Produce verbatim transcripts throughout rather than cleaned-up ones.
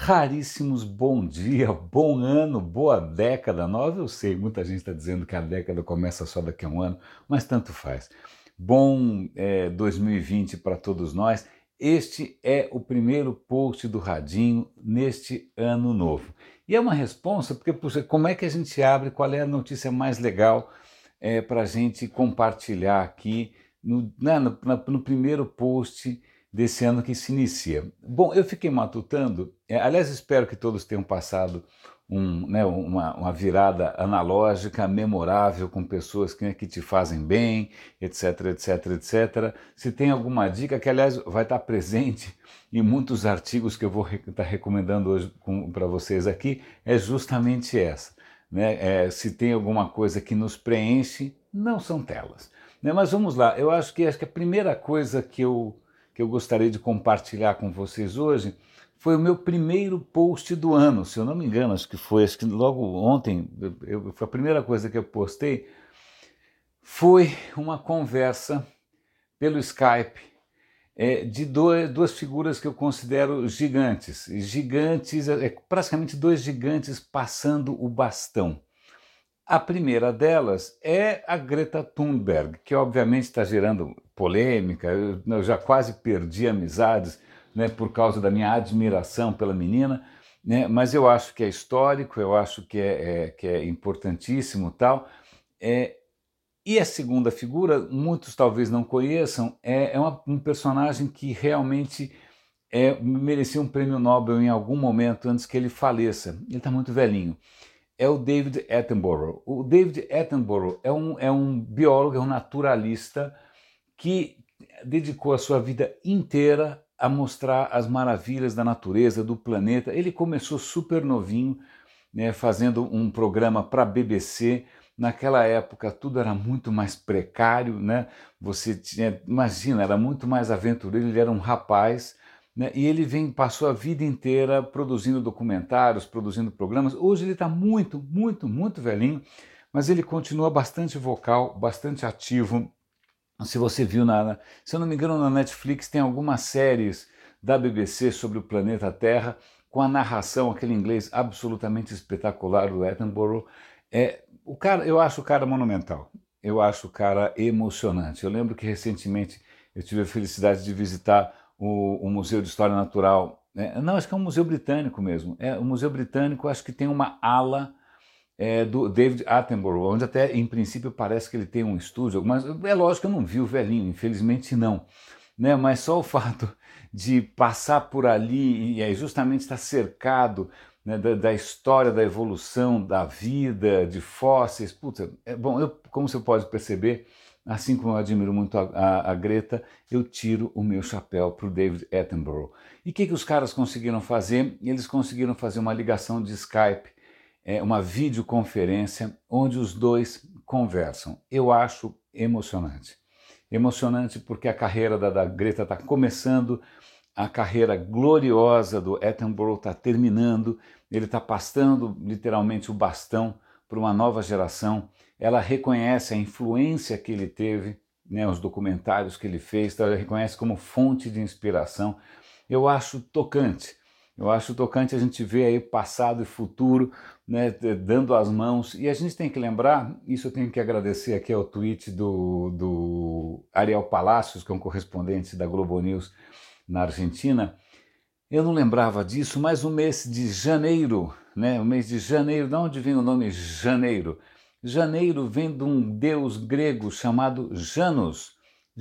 raríssimos bom dia, bom ano, boa década nova. Eu sei, muita gente está dizendo que a década começa só daqui a um ano, mas tanto faz. Bom é, dois mil e vinte para todos nós. Este é o primeiro post do Radinho neste ano novo. E é uma responsa, porque puxa, como é que a gente abre, qual é a notícia mais legal é, para a gente compartilhar aqui no, né, no, na, no primeiro post desse ano que se inicia. Bom, eu fiquei matutando, é, aliás, espero que todos tenham passado um, né, uma, uma virada analógica, memorável, com pessoas que, né, que te fazem bem, etc, etc, etcétera. Se tem alguma dica, que aliás vai estar presente em muitos artigos que eu vou estar tá recomendando hoje para vocês aqui, é justamente essa. Né? É, se tem alguma coisa que nos preenche, não são telas. Né? Mas vamos lá, eu acho que, acho que a primeira coisa que eu que eu gostaria de compartilhar com vocês hoje, foi o meu primeiro post do ano, se eu não me engano, acho que foi, acho que logo ontem, eu, foi a primeira coisa que eu postei, foi uma conversa pelo Skype é, de dois, duas figuras que eu considero gigantes, gigantes, é, praticamente dois gigantes passando o bastão. A primeira delas é a Greta Thunberg, que obviamente está gerando polêmica, eu, eu já quase perdi amizades, né, por causa da minha admiração pela menina, né, mas eu acho que é histórico, eu acho que é, é, que é importantíssimo tal. É, e a segunda figura, muitos talvez não conheçam, é, é uma, um personagem que realmente é, merecia um prêmio Nobel em algum momento antes que ele faleça. Ele está muito velhinho. É o David Attenborough. O David Attenborough é um, é um biólogo, é um naturalista que dedicou a sua vida inteira a mostrar as maravilhas da natureza, do planeta. Ele começou super novinho, né, fazendo um programa para a B B C. Naquela época tudo era muito mais precário, né? Você tinha, imagina, era muito mais aventureiro, ele era um rapaz, né? E ele vem, passou a vida inteira produzindo documentários, produzindo programas. Hoje ele está muito, muito, muito velhinho, mas ele continua bastante vocal, bastante ativo. Se você viu, na, se eu não me engano, na Netflix tem algumas séries da B B C sobre o planeta Terra, com a narração, aquele inglês absolutamente espetacular do Attenborough. É, o cara, eu acho o cara monumental, eu acho o cara emocionante. Eu lembro que recentemente eu tive a felicidade de visitar o, o Museu de História Natural, né? Não, acho que é um museu britânico mesmo. É, o Museu Britânico, acho que tem uma ala é, do David Attenborough, onde até em princípio parece que ele tem um estúdio, mas é lógico que eu não vi o velhinho, infelizmente não. Né? Mas só o fato de passar por ali e aí justamente estar cercado, né, da, da história da evolução da vida, de fósseis, puta, é bom, eu, como você pode perceber, assim como eu admiro muito a, a, a Greta, eu tiro o meu chapéu para o David Attenborough. E o que, que os caras conseguiram fazer? Eles conseguiram fazer uma ligação de Skype, é, uma videoconferência onde os dois conversam. Eu acho emocionante. Emocionante porque a carreira da, da Greta está começando, a carreira gloriosa do Attenborough está terminando, ele está passando literalmente o bastão para uma nova geração. Ela reconhece a influência que ele teve, né, os documentários que ele fez, ela reconhece como fonte de inspiração. Eu acho tocante. Eu acho tocante a gente ver aí passado e futuro, né, dando as mãos. E a gente tem que lembrar, isso eu tenho que agradecer aqui ao tweet do, do Ariel Palacios, que é um correspondente da Globo News na Argentina. Eu não lembrava disso, mas o mês de janeiro, né, o mês de janeiro, de onde vem o nome Janeiro? Janeiro vem de um deus grego chamado Janus.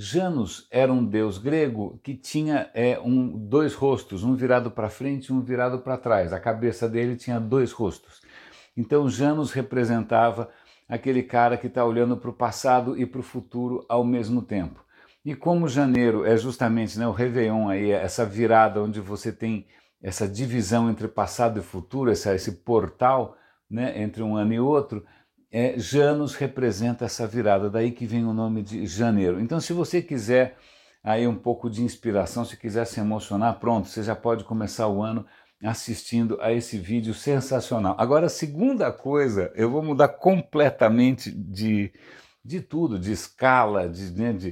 Janus era um deus grego que tinha é, um, dois rostos, um virado para frente e um virado para trás. A cabeça dele tinha dois rostos. Então Janus representava aquele cara que está olhando para o passado e para o futuro ao mesmo tempo. E como janeiro é justamente, né, o Réveillon, aí, essa virada onde você tem essa divisão entre passado e futuro, essa, esse portal, né, entre um ano e outro, é, Janus representa essa virada, daí que vem o nome de janeiro. Então, se você quiser aí um pouco de inspiração, se quiser se emocionar, pronto, você já pode começar o ano assistindo a esse vídeo sensacional. Agora, a segunda coisa, eu vou mudar completamente de, de tudo, de escala, de, né, de,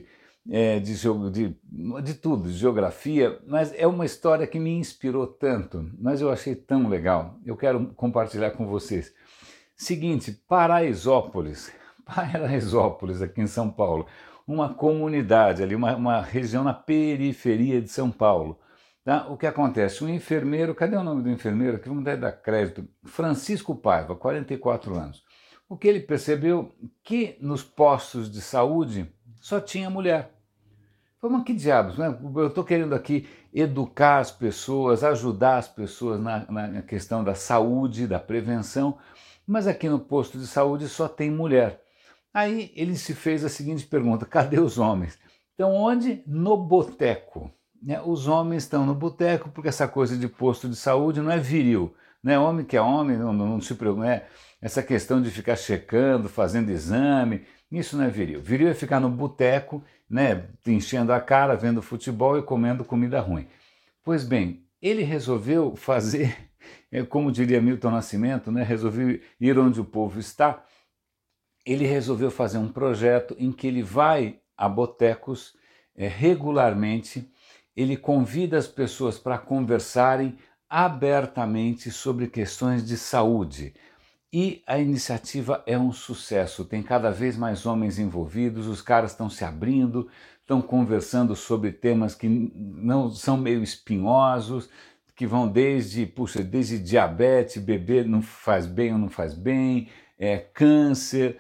é, de, geo- de, de tudo, de geografia, mas é uma história que me inspirou tanto, mas eu achei tão legal. Eu quero compartilhar com vocês. Seguinte, Paraisópolis, Paraisópolis, aqui em São Paulo, uma comunidade ali, uma, uma região na periferia de São Paulo. Tá? O que acontece? O enfermeiro, cadê o nome do enfermeiro? Que vamos dar crédito. Francisco Paiva, quarenta e quatro anos. O que ele percebeu? Que nos postos de saúde só tinha mulher. Falei, mas que diabos, né? Eu estou querendo aqui educar as pessoas, ajudar as pessoas na, na questão da saúde, da prevenção, mas aqui no posto de saúde só tem mulher. Aí ele se fez a seguinte pergunta: cadê os homens? Então, onde? No boteco. Né? Os homens estão no boteco porque essa coisa de posto de saúde não é viril. Né? Homem que é homem, não, não se preocupa. Né? Essa questão de ficar checando, fazendo exame, isso não é viril. Viril é ficar no boteco, né, enchendo a cara, vendo futebol e comendo comida ruim. Pois bem, ele resolveu fazer, como diria Milton Nascimento, né, resolveu ir onde o povo está. Ele resolveu fazer um projeto em que ele vai a botecos é, regularmente, ele convida as pessoas para conversarem abertamente sobre questões de saúde. E a iniciativa é um sucesso, tem cada vez mais homens envolvidos, os caras estão se abrindo, estão conversando sobre temas que não são meio espinhosos, que vão desde, puxa, desde diabetes, beber não faz bem ou não faz bem, é, câncer.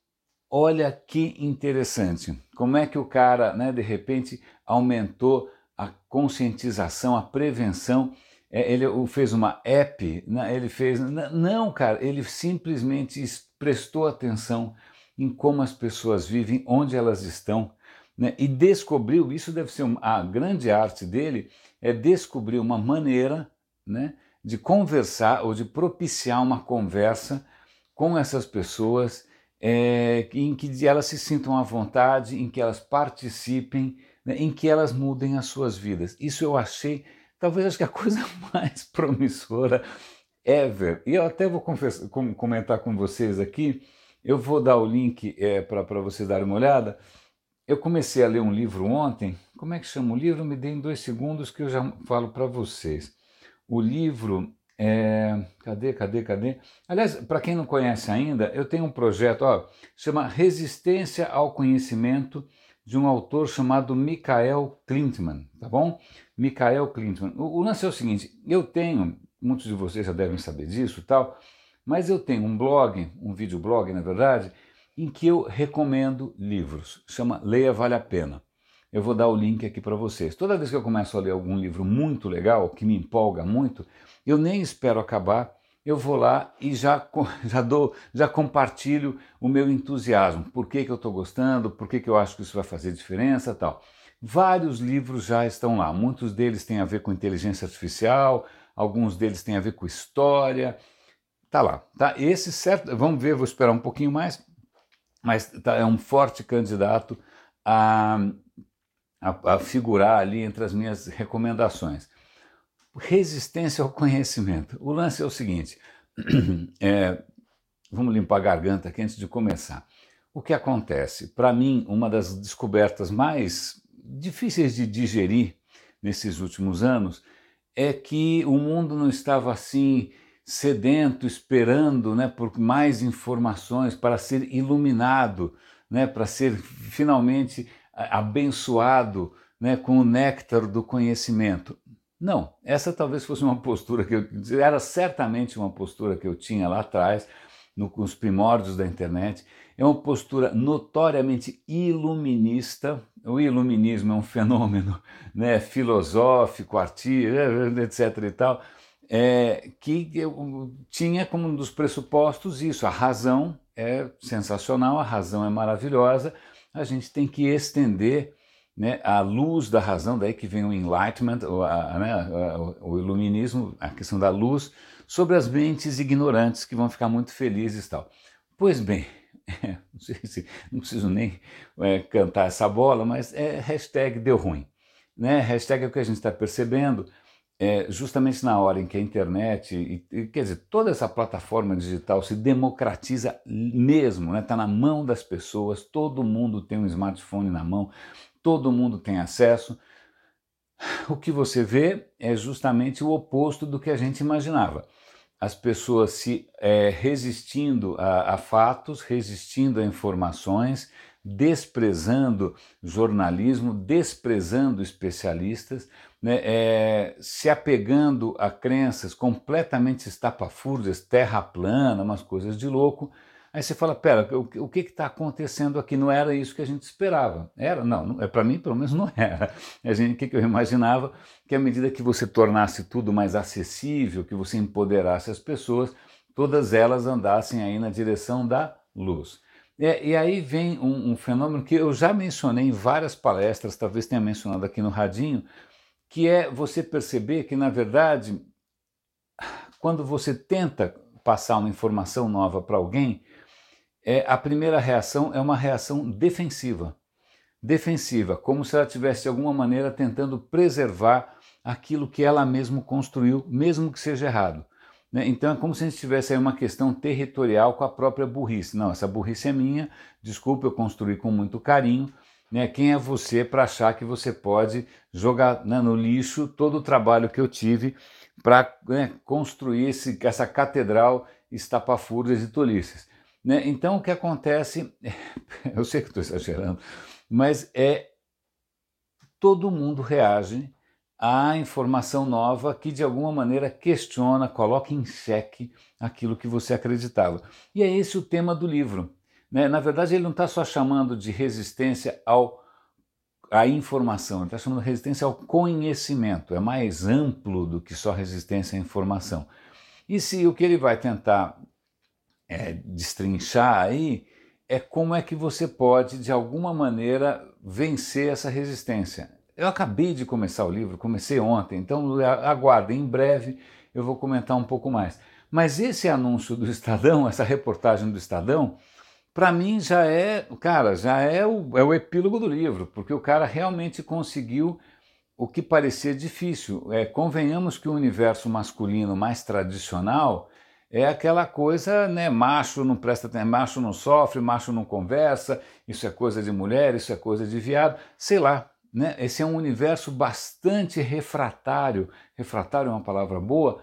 Olha que interessante, como é que o cara, né, de repente, aumentou a conscientização, a prevenção. É, ele fez uma app, né, ele fez... Não, cara, ele simplesmente prestou atenção em como as pessoas vivem, onde elas estão, né, e descobriu, isso deve ser uma, a grande arte dele, é descobrir uma maneira, né, de conversar ou de propiciar uma conversa com essas pessoas, é, em que elas se sintam à vontade, em que elas participem, né, em que elas mudem as suas vidas. Isso eu achei, talvez acho que a coisa mais promissora ever. E eu até vou confessar, com, comentar com vocês aqui, eu vou dar o link é, para vocês darem uma olhada. Eu comecei a ler um livro ontem, como é que chama o livro? Me deem dois segundos que eu já falo para vocês. O livro é... Cadê, cadê, cadê? Aliás, para quem não conhece ainda, eu tenho um projeto, ó, chama Resistência ao Conhecimento, de um autor chamado Michael Klintman, tá bom? Michael Klintman. O, o lance é o seguinte, eu tenho, muitos de vocês já devem saber disso e tal, mas eu tenho um blog, um videoblog, na verdade, em que eu recomendo livros. Chama Leia Vale a Pena. Eu vou dar o link aqui para vocês. Toda vez que eu começo a ler algum livro muito legal, que me empolga muito, eu nem espero acabar, eu vou lá e já, já, dou, já compartilho o meu entusiasmo. Por que, que eu estou gostando, por que, que eu acho que isso vai fazer diferença e tal. Vários livros já estão lá, muitos deles têm a ver com inteligência artificial, alguns deles têm a ver com história. Tá lá, tá? Esse certo, vamos ver, vou esperar um pouquinho mais, mas tá, é um forte candidato a A, a figurar ali entre as minhas recomendações. Resistência ao conhecimento. O lance é o seguinte, é, vamos limpar a garganta aqui antes de começar. O que acontece? Para mim, uma das descobertas mais difíceis de digerir nesses últimos anos é que o mundo não estava assim sedento, esperando, né, por mais informações para ser iluminado, né, para ser finalmente abençoado, né, com o néctar do conhecimento. Não, essa talvez fosse uma postura que eu... Era certamente uma postura que eu tinha lá atrás, no, nos primórdios da internet. É uma postura notoriamente iluminista. O iluminismo é um fenômeno, né, filosófico, artístico, etc e tal, é, que eu tinha como um dos pressupostos isso. A razão é sensacional, a razão é maravilhosa, a gente tem que estender, né, a luz da razão, daí que vem o enlightenment, o, a, né, o iluminismo, a questão da luz, sobre as mentes ignorantes que vão ficar muito felizes e tal. Pois bem, não sei se, não preciso nem é, cantar essa bola, mas é hashtag deu ruim. Né? Hashtag é o que a gente está percebendo, é, justamente na hora em que a internet, e, e, quer dizer, toda essa plataforma digital se democratiza mesmo, está, né? Na mão das pessoas, todo mundo tem um smartphone na mão, todo mundo tem acesso. O que você vê é justamente o oposto do que a gente imaginava. As pessoas se é, resistindo a, a fatos, resistindo a informações, desprezando jornalismo, desprezando especialistas, né, é, se apegando a crenças completamente estapafúrdias, terra plana, umas coisas de louco. Aí você fala, pera, o, o que está acontecendo aqui? Não era isso que a gente esperava. Era? Não, não é para mim pelo menos não era. A gente, o que, que eu imaginava? Que à medida que você tornasse tudo mais acessível, que você empoderasse as pessoas, todas elas andassem aí na direção da luz. E, e aí vem um, um fenômeno que eu já mencionei em várias palestras, talvez tenha mencionado aqui no Radinho, que é você perceber que, na verdade, quando você tenta passar uma informação nova para alguém, é, a primeira reação é uma reação defensiva. Defensiva, como se ela tivesse de alguma maneira tentando preservar aquilo que ela mesma construiu, mesmo que seja errado. Né? Então é como se a gente tivesse aí uma questão territorial com a própria burrice. Não, essa burrice é minha, desculpa, eu construí com muito carinho. Né? Quem é você para achar que você pode jogar, né, no lixo todo o trabalho que eu tive para, né, construir esse, essa catedral estapafúrdias e tolices? Né? Então o que acontece, eu sei que estou exagerando, mas é todo mundo reage à informação nova que de alguma maneira questiona, coloca em xeque aquilo que você acreditava. E é esse o tema do livro. Né? Na verdade, ele não está só chamando de resistência ao, à informação, ele está chamando de resistência ao conhecimento. É mais amplo do que só resistência à informação. E se o que ele vai tentar é, destrinchar aí é como é que você pode, de alguma maneira, vencer essa resistência. Eu acabei de começar o livro, comecei ontem, então aguardem, em breve eu vou comentar um pouco mais. Mas esse anúncio do Estadão, essa reportagem do Estadão, para mim já é, cara, já é o, é o epílogo do livro, porque o cara realmente conseguiu o que parecia difícil. É, convenhamos que o universo masculino mais tradicional é aquela coisa, né, macho não presta atenção, macho não sofre, macho não conversa, isso é coisa de mulher, isso é coisa de viado, sei lá. Né? Esse é um universo bastante refratário, refratário é uma palavra boa,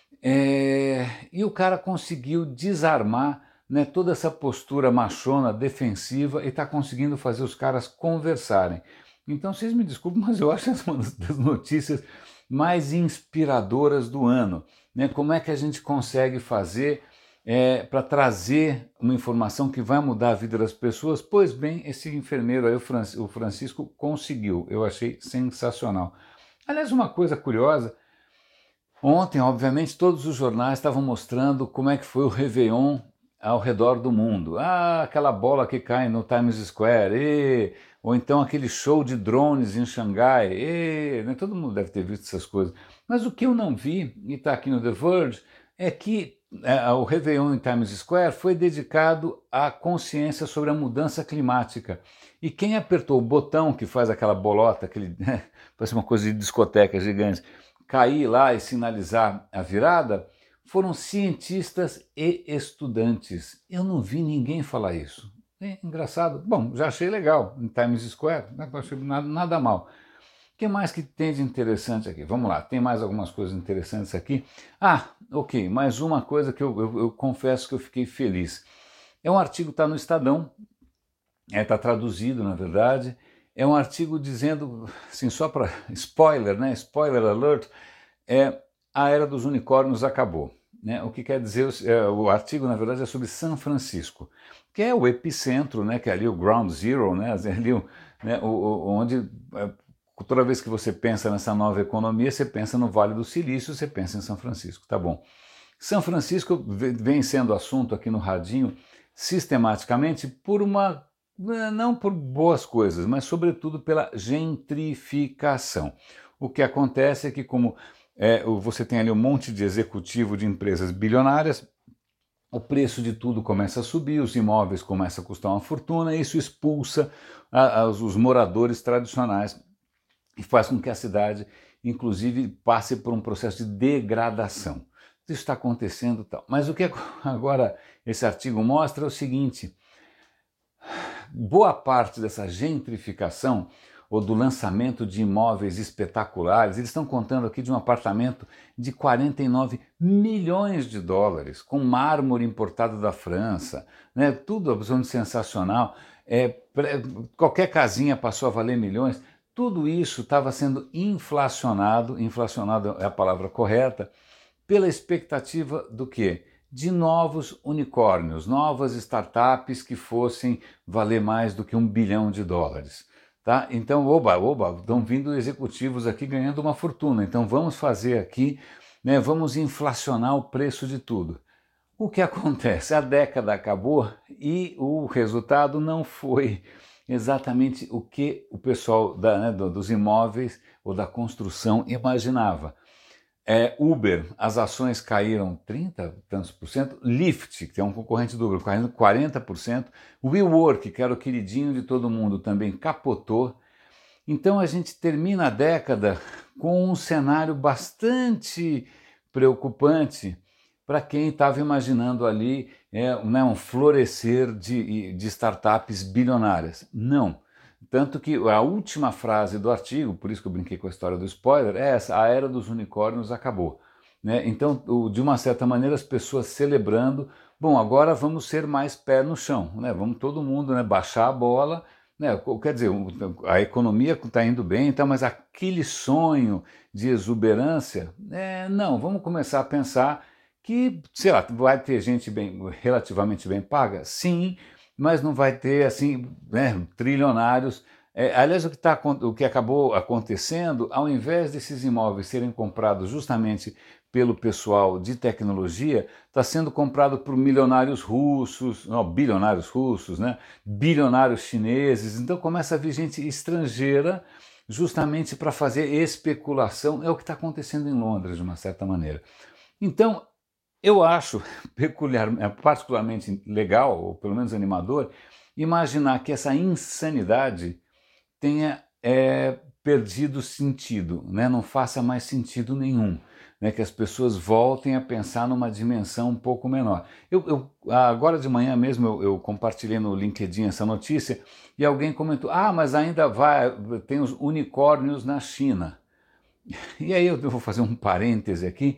é, e o cara conseguiu desarmar, né, toda essa postura machona, defensiva, e está conseguindo fazer os caras conversarem. Então vocês me desculpem, mas eu acho essa uma das notícias mais inspiradoras do ano. Né? Como é que a gente consegue fazer é, para trazer uma informação que vai mudar a vida das pessoas? Pois bem, esse enfermeiro aí, o Francisco, conseguiu. Eu achei sensacional. Aliás, uma coisa curiosa, ontem, obviamente, todos os jornais estavam mostrando como é que foi o Réveillon ao redor do mundo. Ah, aquela bola que cai no Times Square, e... ou então aquele show de drones em Xangai, e... né? Todo mundo deve ter visto essas coisas. Mas o que eu não vi, e está aqui no The Verge, é que é, o Réveillon em Times Square foi dedicado à consciência sobre a mudança climática. E quem apertou o botão que faz aquela bolota, aquele, né, parece uma coisa de discoteca gigante, cair lá e sinalizar a virada, foram cientistas e estudantes. Eu não vi ninguém falar isso. É engraçado. Bom, já achei legal em Times Square, não achei nada, nada mal. O que mais que tem de interessante aqui? Vamos lá, tem mais algumas coisas interessantes aqui. Ah, ok, mais uma coisa que eu, eu, eu confesso que eu fiquei feliz. É um artigo que está no Estadão, está é, tá traduzido na verdade, é um artigo dizendo, assim, só para spoiler, né? Spoiler alert, é a era dos unicórnios acabou. Né? O que quer dizer, é, o artigo na verdade é sobre São Francisco, que é o epicentro, né? Que é ali o ground zero, né? Ali, né? o, o, onde é, toda vez que você pensa nessa nova economia, você pensa no Vale do Silício, você pensa em São Francisco, tá bom. São Francisco vem sendo assunto aqui no Radinho sistematicamente por uma, não por boas coisas, mas sobretudo pela gentrificação. O que acontece é que como é, você tem ali um monte de executivo de empresas bilionárias, o preço de tudo começa a subir, os imóveis começam a custar uma fortuna, e isso expulsa a, a, os moradores tradicionais e faz com que a cidade, inclusive, passe por um processo de degradação. Isso está acontecendo e tal. Mas o que agora esse artigo mostra é o seguinte: boa parte dessa gentrificação, ou do lançamento de imóveis espetaculares. Eles estão contando aqui de um apartamento de quarenta e nove milhões de dólares, com mármore importado da França, né? Tudo absolutamente sensacional. É, qualquer casinha passou a valer milhões. Tudo isso estava sendo inflacionado, inflacionado é a palavra correta, pela expectativa do quê? De novos unicórnios, novas startups que fossem valer mais do que um bilhão de dólares. Tá? Então, oba, oba, estão vindo executivos aqui ganhando uma fortuna, então vamos fazer aqui, né, vamos inflacionar o preço de tudo. O que acontece? A década acabou e o resultado não foi exatamente o que o pessoal da, né, dos imóveis ou da construção imaginava. É, Uber, as ações caíram trinta tantos por cento, Lyft, que é um concorrente do Uber, caindo quarenta por cento, WeWork, que era o queridinho de todo mundo, também capotou. Então a gente termina a década com um cenário bastante preocupante para quem estava imaginando ali é, né, um florescer de, de startups bilionárias. Não. Tanto que a última frase do artigo, por isso que eu brinquei com a história do spoiler, é essa: a era dos unicórnios acabou. Né? Então, de uma certa maneira, as pessoas celebrando, bom, agora vamos ser mais pé no chão, né? Vamos todo mundo, né, baixar a bola, né? Quer dizer, a economia está indo bem, então, mas aquele sonho de exuberância, é, não, vamos começar a pensar que, sei lá, vai ter gente bem, relativamente bem paga? Sim, mas não vai ter, assim, né, trilionários. É, aliás, o que, tá, o que acabou acontecendo, ao invés desses imóveis serem comprados justamente pelo pessoal de tecnologia, está sendo comprado por milionários russos, não, bilionários russos, né, bilionários chineses. Então começa a vir gente estrangeira justamente para fazer especulação. É o que está acontecendo em Londres, de uma certa maneira. Então, eu acho peculiar, particularmente legal, ou pelo menos animador, imaginar que essa insanidade tenha é, perdido sentido, né? Não faça mais sentido nenhum, né? Que as pessoas voltem a pensar numa dimensão um pouco menor. Eu, eu agora de manhã mesmo eu, eu compartilhei no LinkedIn essa notícia e alguém comentou: ah, mas ainda vai, tem os unicórnios na China. E aí eu vou fazer um parêntese aqui.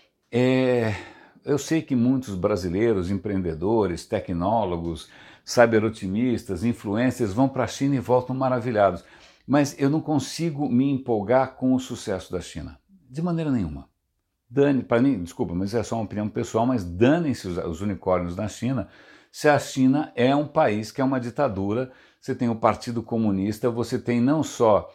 É, eu sei que muitos brasileiros, empreendedores, tecnólogos, cyberotimistas, influencers vão para a China e voltam maravilhados, mas eu não consigo me empolgar com o sucesso da China, de maneira nenhuma. Dane, para mim, desculpa, mas é só uma opinião pessoal, mas danem-se os, os unicórnios na China, se a China é um país que é uma ditadura. Você tem o Partido Comunista, você tem não só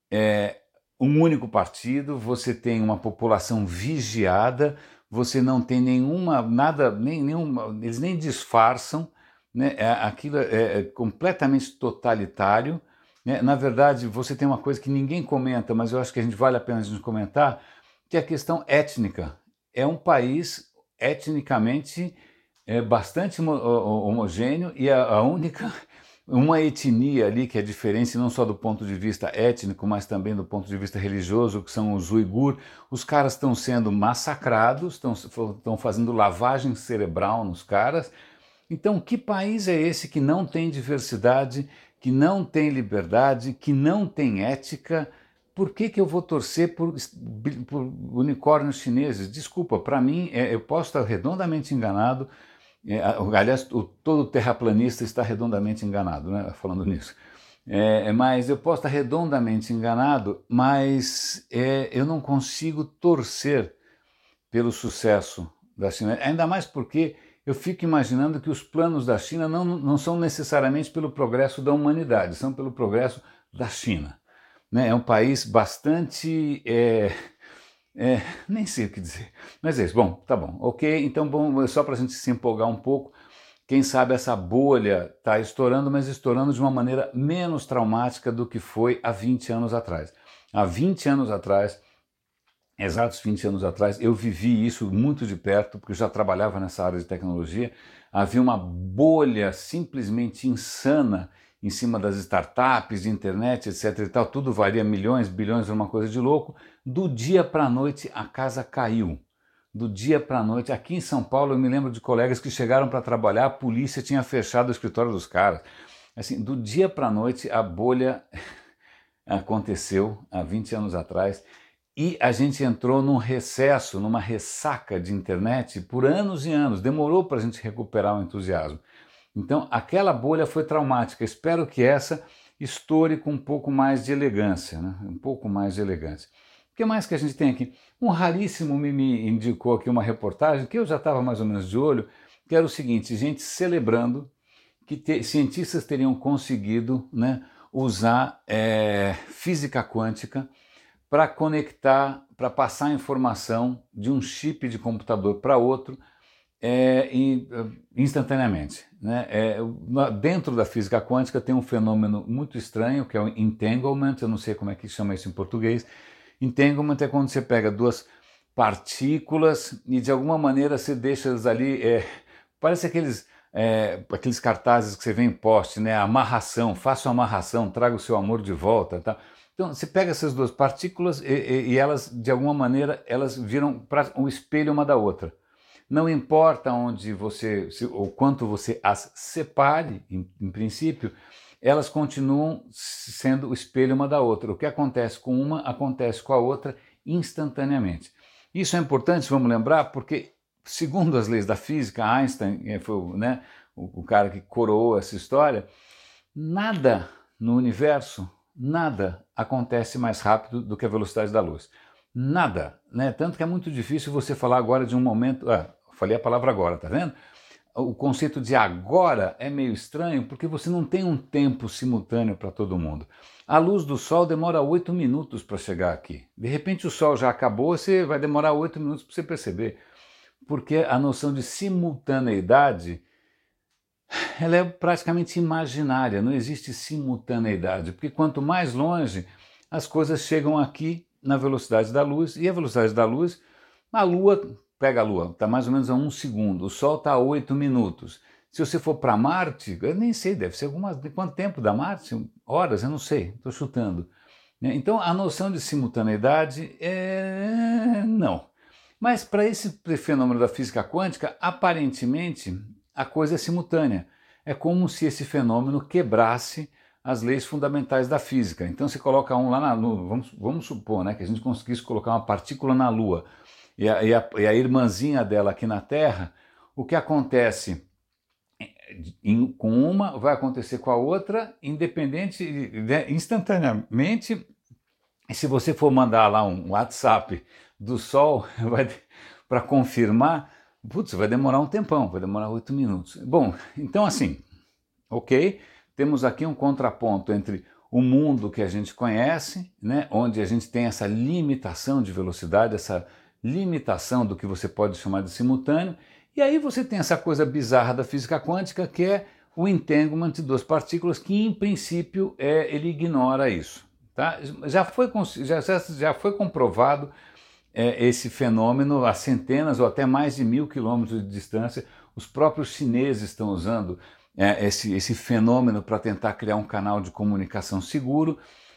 é, um único partido, você tem uma população vigiada, você não tem nenhuma, nada, nem, nenhuma, eles nem disfarçam, né? Aquilo é, é completamente totalitário, né? Na verdade, você tem uma coisa que ninguém comenta, mas eu acho que a gente vale a pena a gente comentar, que é a questão étnica. É um país etnicamente é, bastante homogêneo e a, a única... uma etnia ali que é diferente não só do ponto de vista étnico, mas também do ponto de vista religioso, que são os uigur. Os caras estão sendo massacrados, estão, estão fazendo lavagem cerebral nos caras. Então, que país é esse que não tem diversidade, que não tem liberdade, que não tem ética? Por que, que eu vou torcer por, por unicórnios chineses? Desculpa, para mim, é, eu posso estar redondamente enganado. É, aliás, o, todo terraplanista está redondamente enganado, né, falando nisso. É, mas eu posso estar redondamente enganado, mas é, eu não consigo torcer pelo sucesso da China. Ainda mais porque eu fico imaginando que os planos da China não, não são necessariamente pelo progresso da humanidade, são pelo progresso da China. Né? É um país bastante... É, É, nem sei o que dizer, mas é isso. Bom, tá bom, ok, então bom, só para a gente se empolgar um pouco, quem sabe essa bolha está estourando, mas estourando de uma maneira menos traumática do que foi há vinte anos atrás. Há vinte anos atrás, exatos vinte anos atrás, eu vivi isso muito de perto, porque eu já trabalhava nessa área de tecnologia. Havia uma bolha simplesmente insana em cima das startups, de internet, etc e tal, tudo varia milhões, bilhões, uma coisa de louco. Do dia para a noite a casa caiu. Do dia para a noite, aqui em São Paulo eu me lembro de colegas que chegaram para trabalhar, a polícia tinha fechado o escritório dos caras. Assim, do dia para a noite a bolha aconteceu há vinte anos atrás, e a gente entrou num recesso, numa ressaca de internet por anos e anos, demorou para a gente recuperar o entusiasmo. Então aquela bolha foi traumática, espero que essa estoure com um pouco mais de elegância, né? Um pouco mais de elegância. O que mais que a gente tem aqui? Um raríssimo me, me indicou aqui uma reportagem que eu já estava mais ou menos de olho, que era o seguinte, gente celebrando que te, cientistas teriam conseguido, né, usar é, física quântica para conectar, para passar informação de um chip de computador para outro é, instantaneamente. Né? É, dentro da física quântica tem um fenômeno muito estranho, que é o entanglement, eu não sei como é que chama isso em português. Entanglement é quando você pega duas partículas e de alguma maneira você deixa elas ali, é, parece aqueles, é, aqueles cartazes que você vê em poste, né? Amarração, faça uma amarração, traga o seu amor de volta, tá? Então você pega essas duas partículas e, e, e elas, de alguma maneira, elas viram um espelho uma da outra. Não importa onde você, se, ou quanto você as separe, em, em princípio, elas continuam sendo o espelho uma da outra. O que acontece com uma, acontece com a outra instantaneamente. Isso é importante, vamos lembrar, porque, segundo as leis da física, Einstein foi, né, o, o cara que coroou essa história, nada no universo, nada acontece mais rápido do que a velocidade da luz. Nada, né? Tanto que é muito difícil você falar agora de um momento... Ah, falei a palavra agora, tá vendo? O conceito de agora é meio estranho porque você não tem um tempo simultâneo para todo mundo. A luz do sol demora oito minutos para chegar aqui. De repente o sol já acabou, você vai demorar oito minutos para você perceber. Porque a noção de simultaneidade ela é praticamente imaginária, não existe simultaneidade. Porque quanto mais longe, as coisas chegam aqui na velocidade da luz, e a velocidade da luz, a Lua... Pega a Lua, está mais ou menos a um segundo, o Sol está a oito minutos. Se você for para Marte, eu nem sei, deve ser algumas... Quanto tempo da Marte? Horas? Eu não sei, estou chutando. Então a noção de simultaneidade é... não. Mas para esse fenômeno da física quântica, aparentemente a coisa é simultânea. É como se esse fenômeno quebrasse as leis fundamentais da física. Então você coloca um lá na Lua, vamos, vamos supor, né, que a gente conseguisse colocar uma partícula na Lua, E a, e, a, e a irmãzinha dela aqui na Terra, o que acontece em, com uma vai acontecer com a outra, independente, né, instantaneamente. E se você for mandar lá um WhatsApp do Sol para confirmar, putz, vai demorar um tempão, vai demorar oito minutos. Bom, então assim, ok, temos aqui um contraponto entre o mundo que a gente conhece, né, onde a gente tem essa limitação de velocidade, essa limitação do que você pode chamar de simultâneo, e aí você tem essa coisa bizarra da física quântica, que é o entanglement de duas partículas, que em princípio é, ele ignora isso. Tá? Já, foi, já, já foi comprovado é, esse fenômeno a centenas ou até mais de mil quilômetros de distância. Os próprios chineses estão usando é, esse, esse fenômeno para tentar criar um canal de comunicação seguro,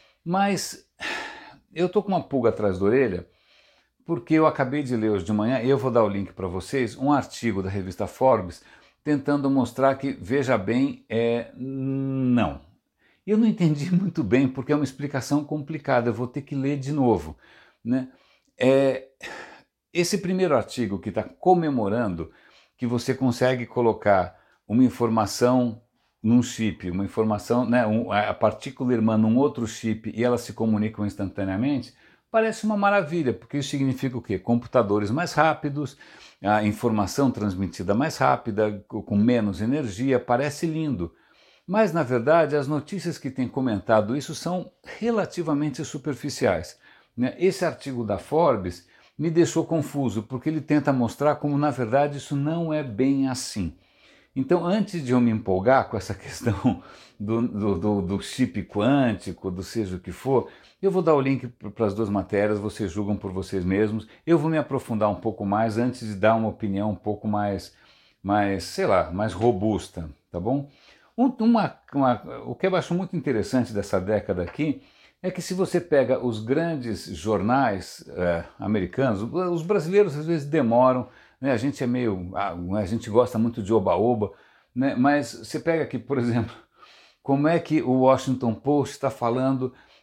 mas eu estou com uma pulga atrás da orelha, porque eu acabei de ler hoje de manhã, eu vou dar o link para vocês, um artigo da revista Forbes, tentando mostrar que, veja bem, é não. Eu não entendi muito bem, porque é uma explicação complicada, eu vou ter que ler de novo. Né? É, esse primeiro artigo que está comemorando que você consegue colocar uma informação num chip, uma informação, né, um, a partícula irmã num outro chip e elas se comunicam instantaneamente, parece uma maravilha, porque isso significa o quê? Computadores mais rápidos, a informação transmitida mais rápida, com menos energia, parece lindo. Mas, na verdade, as notícias que têm comentado isso são relativamente superficiais. Esse artigo da Forbes me deixou confuso, porque ele tenta mostrar como, na verdade, isso não é bem assim. Então, antes de eu me empolgar com essa questão do, do, do, do chip quântico, do seja o que for, eu vou dar o link para as duas matérias, vocês julgam por vocês mesmos. Eu vou me aprofundar um pouco mais antes de dar uma opinião um pouco mais, mais sei lá, mais robusta, tá bom? Uma, uma, o que eu acho muito interessante dessa década aqui é que se você pega os grandes jornais é, americanos, os brasileiros às vezes demoram, né? A gente é meio, a gente gosta muito de oba-oba, né? Mas você pega aqui, por exemplo, como é que o Washington Post está falando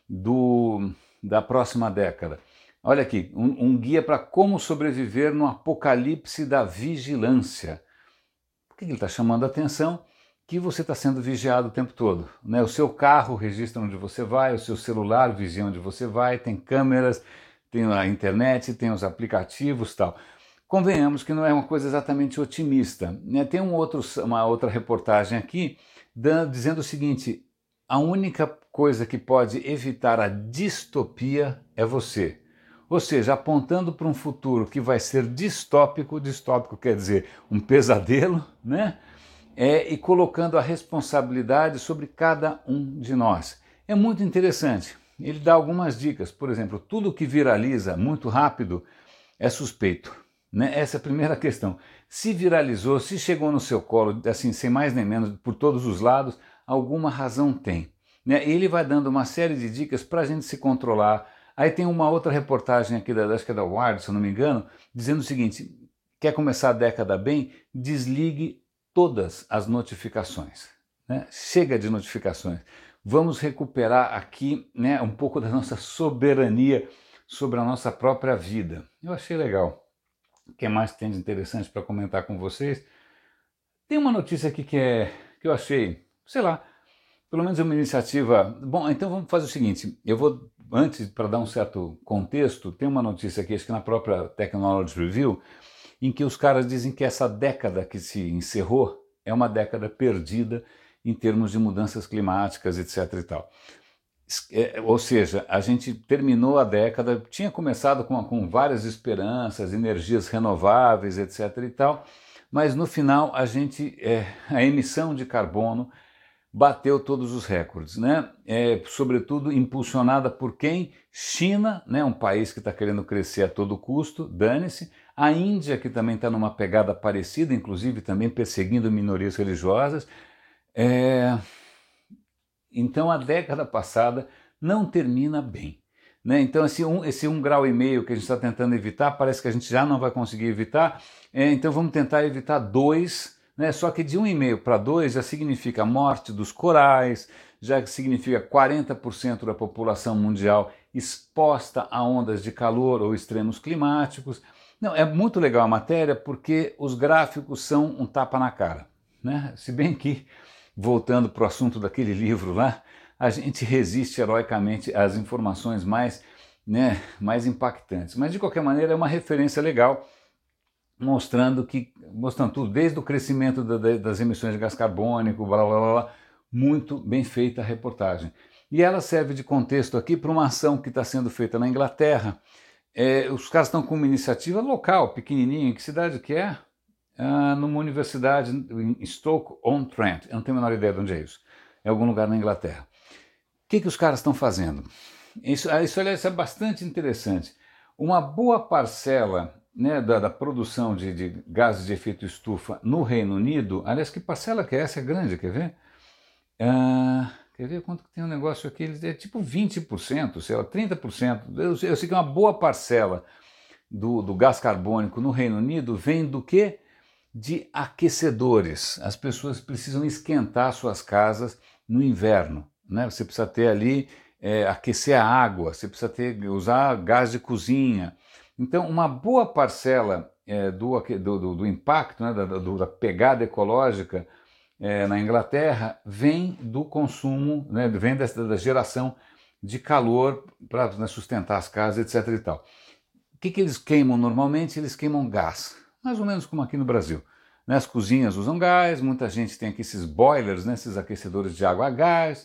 do, da próxima década. Olha aqui, um, um guia para como sobreviver no apocalipse da vigilância. Por que ele está chamando a atenção? Que você está sendo vigiado o tempo todo, né? O seu carro registra onde você vai, o seu celular vigia onde você vai, tem câmeras, tem a internet, tem os aplicativos e tal. Convenhamos que não é uma coisa exatamente otimista, né? Tem um outro, uma outra reportagem aqui dando, dizendo o seguinte: a única coisa que pode evitar a distopia é você. Ou seja, apontando para um futuro que vai ser distópico, distópico quer dizer um pesadelo, né? É, e colocando a responsabilidade sobre cada um de nós. É muito interessante. Ele dá algumas dicas. Por exemplo, tudo que viraliza muito rápido é suspeito, né? Essa é a primeira questão. Se viralizou, se chegou no seu colo, assim, sem mais nem menos, por todos os lados, alguma razão tem, né? Ele vai dando uma série de dicas para a gente se controlar. Aí tem uma outra reportagem aqui, da, acho que é da Wired, se eu não me engano, dizendo o seguinte: quer começar a década bem? Desligue todas as notificações, né? Chega de notificações. Vamos recuperar aqui, né, um pouco da nossa soberania sobre a nossa própria vida. Eu achei legal. O que mais tem de interessante para comentar com vocês? Tem uma notícia aqui que, é, que eu achei, sei lá, pelo menos é uma iniciativa. Bom, então vamos fazer o seguinte, eu vou, antes, para dar um certo contexto, tem uma notícia aqui, acho que na própria Technology Review, em que os caras dizem que essa década que se encerrou é uma década perdida em termos de mudanças climáticas, etc e tal. É, ou seja, a gente terminou a década, tinha começado com, com várias esperanças, energias renováveis, etc e tal, mas no final a gente, é, a emissão de carbono bateu todos os recordes, né? É, sobretudo impulsionada por quem? China, né? Um país que está querendo crescer a todo custo, dane-se. A Índia, que também está numa pegada parecida, inclusive também perseguindo minorias religiosas. É... Então a década passada não termina bem, né? Então esse um, esse um grau e meio que a gente está tentando evitar, parece que a gente já não vai conseguir evitar, é, então vamos tentar evitar dois. Né? Só que de um vírgula cinco para dois já significa morte dos corais, já significa quarenta por cento da população mundial exposta a ondas de calor ou extremos climáticos. Não, é muito legal a matéria porque os gráficos são um tapa na cara, né? Se bem que, voltando para o assunto daquele livro lá, a gente resiste heroicamente às informações mais, né, mais impactantes. Mas de qualquer maneira é uma referência legal, mostrando que, mostrando tudo, desde o crescimento da, da, das emissões de gás carbônico, blá, blá, blá, blá, muito bem feita a reportagem. E ela serve de contexto aqui para uma ação que está sendo feita na Inglaterra. É, os caras estão com uma iniciativa local, pequenininha. Que cidade que é? Ah, numa universidade em Stoke-on-Trent. Eu não tenho a menor ideia de onde é isso. É algum lugar na Inglaterra. O que, que os caras estão fazendo? Isso, isso, aliás, é bastante interessante. Uma boa parcela, né, da, da produção de, de gases de efeito estufa no Reino Unido, aliás, que parcela que é essa? É grande, quer ver? Ah, quer ver quanto que tem um negócio aqui? É tipo vinte por cento, sei lá, trinta por cento. Eu, eu sei que uma boa parcela do, do gás carbônico no Reino Unido vem do quê? De aquecedores. As pessoas precisam esquentar suas casas no inverno, né? Você precisa ter ali, é, aquecer a água, você precisa ter, usar gás de cozinha. Então, uma boa parcela é, do, do, do impacto, né, da, do, da pegada ecológica é, na Inglaterra vem do consumo, né, vem dessa, da geração de calor para, né, sustentar as casas, etc e tal. O que, que eles queimam normalmente? Eles queimam gás, mais ou menos como aqui no Brasil. Né, as cozinhas usam gás, muita gente tem aqui esses boilers, né, esses aquecedores de água a gás.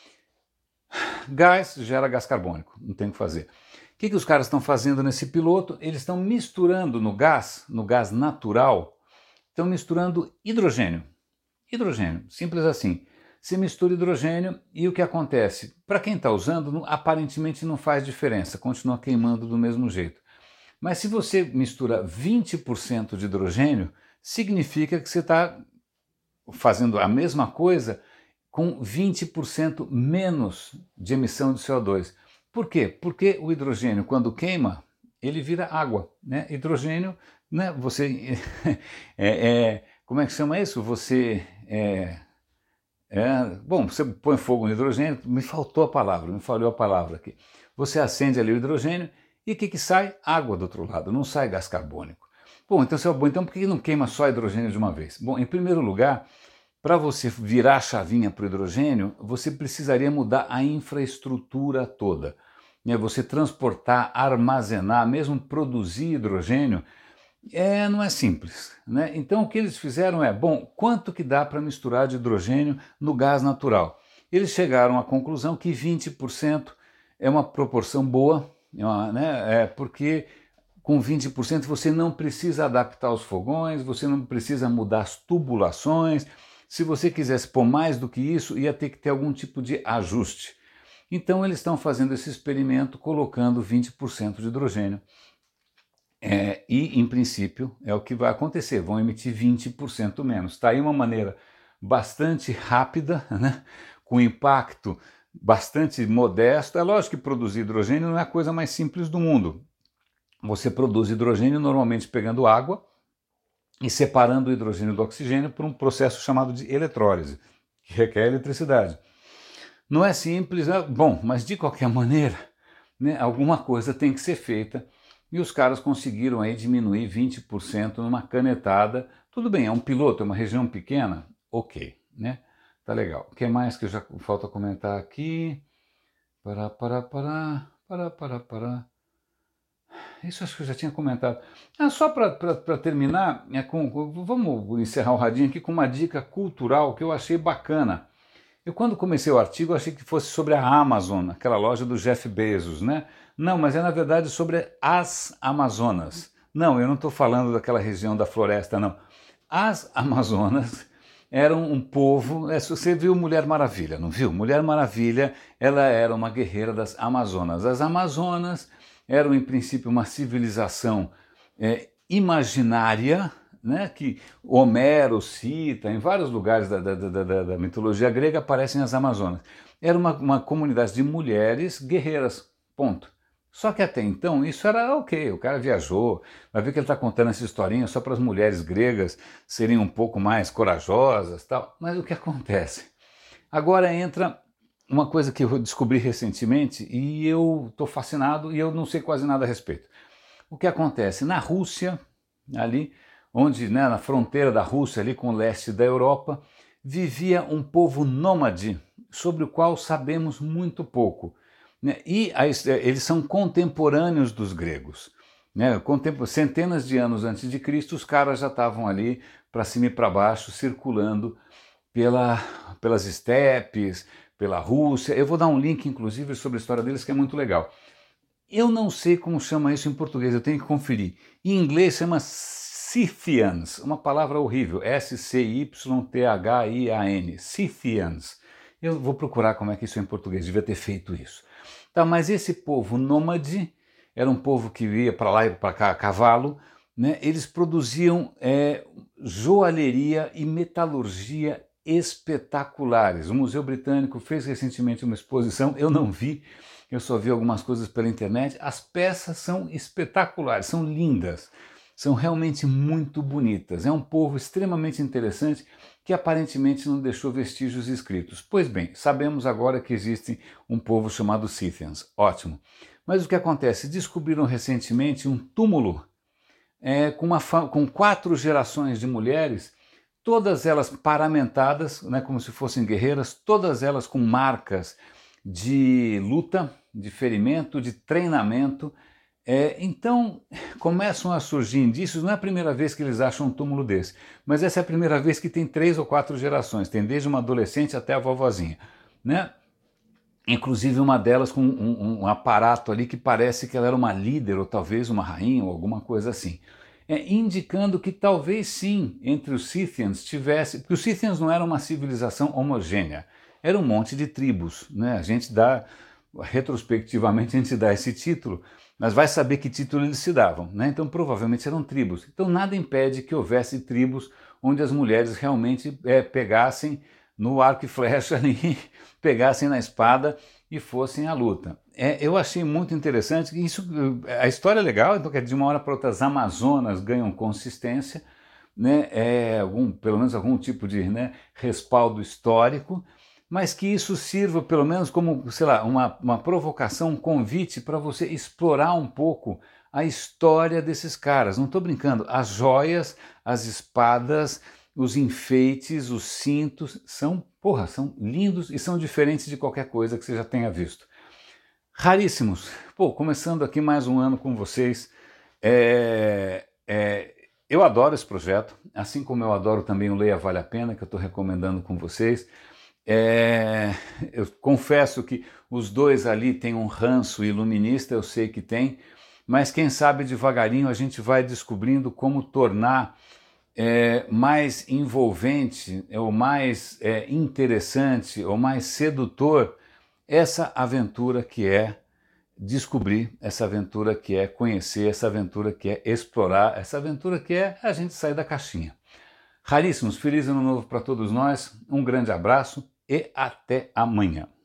Gás gera gás carbônico, não tem o que fazer. O que, que os caras estão fazendo nesse piloto? Eles estão misturando no gás, no gás natural, estão misturando hidrogênio. Hidrogênio, simples assim. Se mistura hidrogênio e o que acontece? Para quem está usando, aparentemente não faz diferença, continua queimando do mesmo jeito. Mas se você mistura vinte por cento de hidrogênio, significa que você está fazendo a mesma coisa com vinte por cento menos de emissão de C O dois. Por quê? Porque o hidrogênio, quando queima, ele vira água, né? Hidrogênio, né? Você é, é, como é que chama isso? Você é, É, bom, você põe fogo no hidrogênio, me faltou a palavra, me falhou a palavra aqui. Você acende ali o hidrogênio e o que, que sai? Água do outro lado, não sai gás carbônico. Bom, então, você, bom, então por que não queima só hidrogênio de uma vez? Bom, em primeiro lugar, para você virar a chavinha para o hidrogênio, você precisaria mudar a infraestrutura toda. Né? Você transportar, armazenar, mesmo produzir hidrogênio, é, não é simples. Né? Então o que eles fizeram é, bom, quanto que dá para misturar de hidrogênio no gás natural? Eles chegaram à conclusão que vinte por cento é uma proporção boa, é uma, né? É porque com vinte por cento você não precisa adaptar os fogões, você não precisa mudar as tubulações. Se você quisesse pôr mais do que isso, ia ter que ter algum tipo de ajuste. Então eles estão fazendo esse experimento colocando vinte por cento de hidrogênio. É, e, em princípio, é o que vai acontecer, vão emitir vinte por cento menos. Está aí uma maneira bastante rápida, né, com impacto bastante modesto. É lógico que produzir hidrogênio não é a coisa mais simples do mundo. Você produz hidrogênio normalmente pegando água e separando o hidrogênio do oxigênio por um processo chamado de eletrólise, que requer eletricidade. Não é simples, né? Bom, mas de qualquer maneira, né, alguma coisa tem que ser feita. E os caras conseguiram aí diminuir vinte por cento numa canetada. Tudo bem, é um piloto, é uma região pequena? Ok, né? Tá legal. O que mais que já falta comentar aqui? Pará, pará, pará, pará, pará, pará. Isso acho que eu já tinha comentado. Ah, só para terminar, é com, vamos encerrar o radinho aqui com uma dica cultural que eu achei bacana. Eu, quando comecei o artigo, achei que fosse sobre a Amazon, aquela loja do Jeff Bezos, né? Não, mas é na verdade sobre as Amazonas. Não, eu não estou falando daquela região da floresta, não. As Amazonas eram um povo... É, você viu Mulher Maravilha, não viu? Mulher Maravilha, ela era uma guerreira das Amazonas. As Amazonas eram, em princípio, uma civilização é, imaginária, né, que Homero cita, em vários lugares da, da, da, da, da mitologia grega aparecem as Amazonas. Era uma, uma comunidade de mulheres guerreiras, ponto. Só que até então isso era ok, o cara viajou, vai ver que ele está contando essa historinha só para as mulheres gregas serem um pouco mais corajosas, tal. Mas o que acontece? Agora entra uma coisa que eu descobri recentemente e eu estou fascinado e eu não sei quase nada a respeito. O que acontece? Na Rússia, ali... onde, né, na fronteira da Rússia, ali com o leste da Europa, vivia um povo nômade, sobre o qual sabemos muito pouco. Né? E a, eles são contemporâneos dos gregos. Né? Centenas de anos antes de Cristo, os caras já estavam ali, para cima e para baixo, circulando pela, pelas estepes, pela Rússia. Eu vou dar um link, inclusive, sobre a história deles, que é muito legal. Eu não sei como chama isso em português, eu tenho que conferir. Em inglês chama Scythians, uma palavra horrível, S C Y T H I A N, Scythians. Eu vou procurar como é que isso é em português, devia ter feito isso. Tá, mas esse povo nômade, era um povo que ia para lá e para cá a cavalo, né? Eles produziam é, joalheria e metalurgia espetaculares. O Museu Britânico fez recentemente uma exposição, eu não vi, eu só vi algumas coisas pela internet. As peças são espetaculares, são lindas. São realmente muito bonitas. É um povo extremamente interessante que aparentemente não deixou vestígios escritos. Pois bem, sabemos agora que existe um povo chamado Scythians. Ótimo. Mas o que acontece? Descobriram recentemente um túmulo é, com, uma, com quatro gerações de mulheres, todas elas paramentadas, né, como se fossem guerreiras, todas elas com marcas de luta, de ferimento, de treinamento. É, então começam a surgir indícios, não é a primeira vez que eles acham um túmulo desse, mas essa é a primeira vez que tem três ou quatro gerações, tem desde uma adolescente até a vovozinha, né? Inclusive uma delas com um, um aparato ali que parece que ela era uma líder, ou talvez uma rainha, ou alguma coisa assim. É, indicando que talvez sim, entre os Scythians tivesse... Porque os Scythians não eram uma civilização homogênea, era um monte de tribos, né? A gente dá, retrospectivamente a gente dá esse título, mas vai saber que título eles se davam, né? Então provavelmente eram tribos. Então nada impede que houvesse tribos onde as mulheres realmente é, pegassem no arco e flecha ali, pegassem na espada e fossem à luta. É, eu achei muito interessante, isso, a história é legal, então que de uma hora para outra as Amazonas ganham consistência, né, é, algum, pelo menos algum tipo de, né, respaldo histórico, mas que isso sirva pelo menos como, sei lá, uma, uma provocação, um convite para você explorar um pouco a história desses caras. Não estou brincando, as joias, as espadas, os enfeites, os cintos, são, porra, são lindos e são diferentes de qualquer coisa que você já tenha visto. Raríssimos. Pô, começando aqui mais um ano com vocês. É, é, eu adoro esse projeto, assim como eu adoro também o Leia Vale a Pena, que eu estou recomendando com vocês. É, eu confesso que os dois ali têm um ranço iluminista, eu sei que tem, mas quem sabe devagarinho a gente vai descobrindo como tornar é, mais envolvente, ou mais é, interessante, ou mais sedutor essa aventura que é descobrir, essa aventura que é conhecer, essa aventura que é explorar, essa aventura que é a gente sair da caixinha. Raríssimos, feliz ano novo para todos nós, um grande abraço e até amanhã.